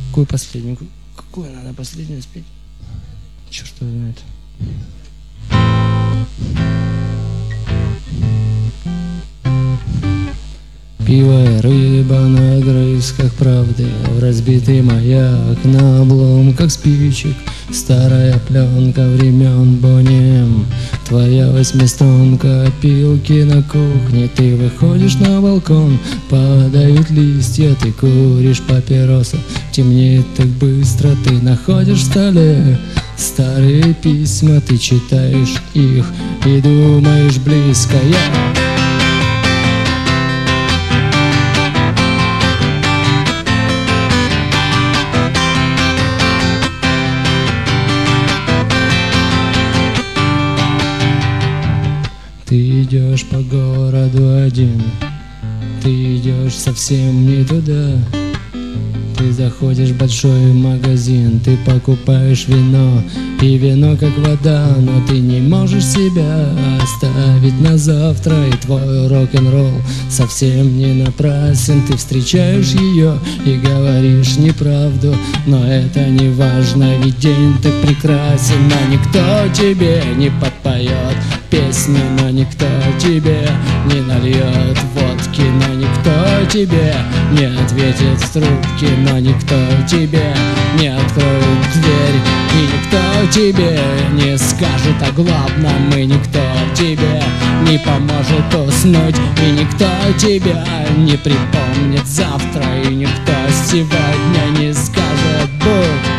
Какую последнюю? Какую надо последнюю спеть? Черт его знает. Пиво и рыба на огрызках правды, в разбитый маяк на обломках спичек, старая пленка времен Бонни. Твоя восьмиструнка, опилки на кухне, ты выходишь на балкон, падают листья, ты куришь папиросу, темнеет так быстро, ты находишь в столе старые письма, ты читаешь их и думаешь близко. Ты идешь по городу один, ты идешь совсем не туда. Ты заходишь в большой магазин, ты покупаешь вино, и вино как вода, но ты не можешь себя оставить на завтра, и твой рок-н-ролл совсем не напрасен. Ты встречаешь ее и говоришь неправду, но это не важно, ведь день так прекрасен, но никто тебе не подпоет песни, но никто тебе не нальет водки, но никто тебе не ответит в трубке, но никто тебе не откроет дверь, и никто тебе не скажет о главном, и никто тебе не поможет уснуть, и никто тебя не припомнит завтра, и никто сегодня не скажет «будь».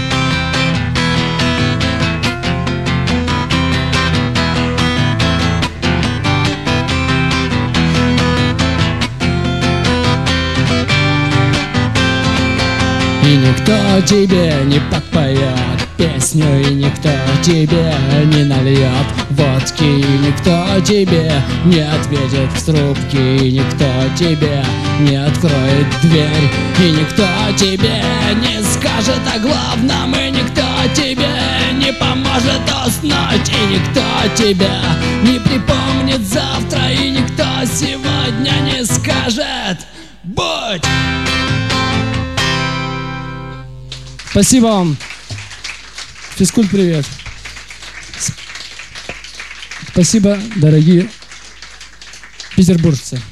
И никто тебе не подпоет песню, и никто тебе не нальет водки, и никто тебе не ответит в трубке, и никто тебе не откроет дверь, и никто тебе не скажет о главном, и никто тебе не поможет уснуть, и никто тебя не припомнит завтра, и никто сегодня не скажет «будь». Спасибо вам. Физкульт, привет. Спасибо, дорогие петербуржцы.